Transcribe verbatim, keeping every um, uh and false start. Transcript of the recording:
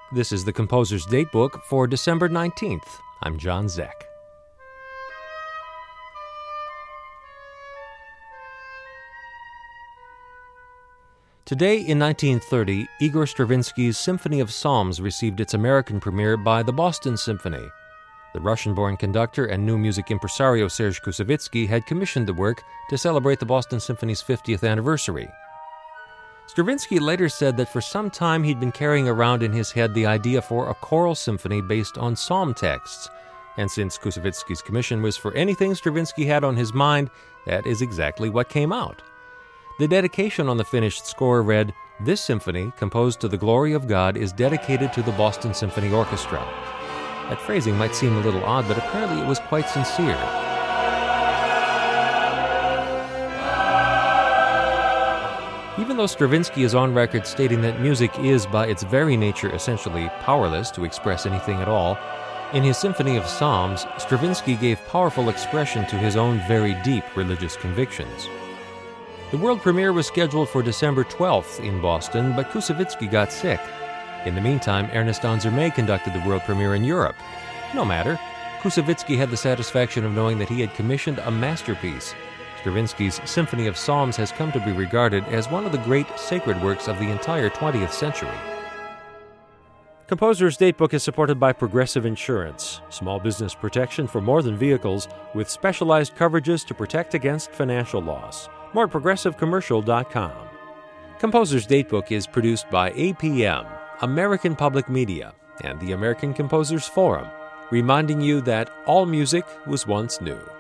This is the Composer's Datebook for December nineteenth. I'm John Zeck. Today, in nineteen thirty, Igor Stravinsky's Symphony of Psalms received its American premiere by the Boston Symphony. The Russian-born conductor and new music impresario Serge Koussevitzky had commissioned the work to celebrate the Boston Symphony's fiftieth anniversary. Stravinsky later said that for some time he'd been carrying around in his head the idea for a choral symphony based on psalm texts, and since Koussevitzky's commission was for anything Stravinsky had on his mind, that is exactly what came out. The dedication on the finished score read, "This symphony, composed to the glory of God, is dedicated to the Boston Symphony Orchestra." That phrasing might seem a little odd, but apparently it was quite sincere. Even though Stravinsky is on record stating that music is, by its very nature, essentially powerless to express anything at all, in his Symphony of Psalms, Stravinsky gave powerful expression to his own very deep religious convictions. The world premiere was scheduled for December twelfth in Boston, but Koussevitzky got sick. In the meantime, Ernest Ansermet conducted the world premiere in Europe. No matter, Koussevitzky had the satisfaction of knowing that he had commissioned a masterpiece. Stravinsky's Symphony of Psalms has come to be regarded as one of the great sacred works of the entire twentieth century. Composer's Datebook is supported by Progressive Insurance, small business protection for more than vehicles, with specialized coverages to protect against financial loss. More at progressive commercial dot com. Composer's Datebook is produced by A P M, American Public Media, and the American Composers Forum, reminding you that all music was once new.